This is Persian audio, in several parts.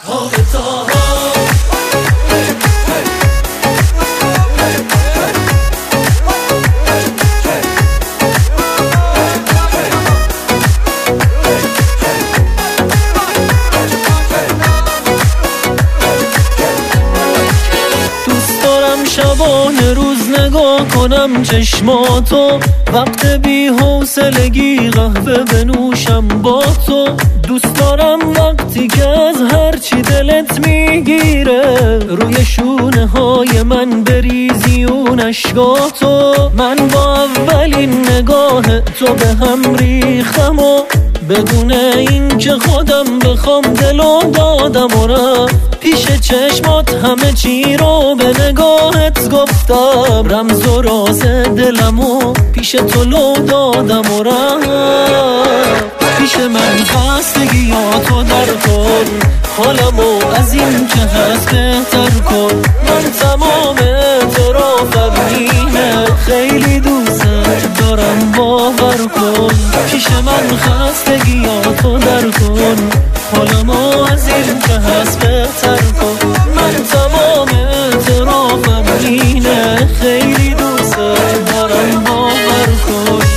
شبانه روز نگاه کنم چشماتو، وقت بی حوصلگی قهوه بنوشم با تو. دوست دارم وقتی که از هرچی دلت میگیره روی شونه های من بریزی اون اشکاتو. من با اولین نگاه تو به هم ریختم و بدون این که خودم بخوام دلو دادم و رفت پیش چشمات همه چی رو به نگاهت گفتم. رمز و راز دلمو پیش تو لو دادم و رفت پیش من خستگیاتو در کن، حالمو از این که هست بهتر کن. من تمام اعترافم اینه خیلی دوست دارم باور کن. پیش من خستگیاتو در کن، حالمو از این که هست بهتر کن. من تمام اعترافم اینه خیلی دوست دارم باور کن.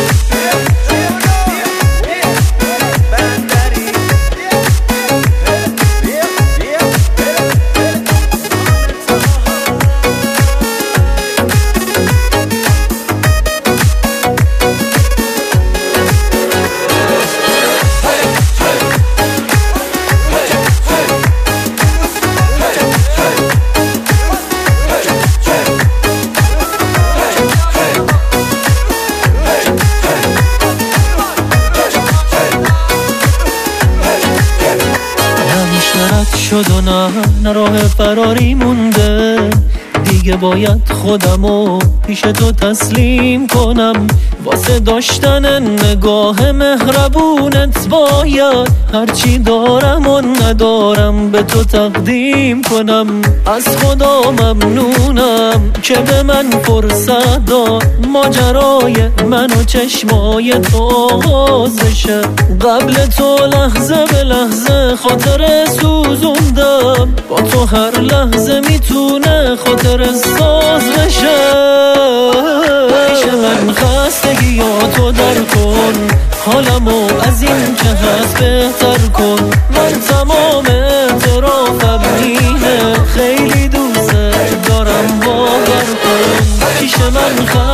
شد و نه راه فراری مونده دیگه، باید خودمو پیش تو تسلیم کنم. واسه داشتن نگاه مهربونت باید هرچی دارم و ندارم به تو تقدیم کنم. از خدا ممنونم که به من فرصت داد ماجرای من و چشمای تو آغاز بشه. قبل تو لحظه به لحظه خاطر سوزوندم، با تو هر لحظه میتونه خاطر ساز بشه. پیش من خستگیاتو در کن، حالمو از این که هست بهتر کن. من تمام اعترافم اینه خیلی دوست دارم باور کن. پیش من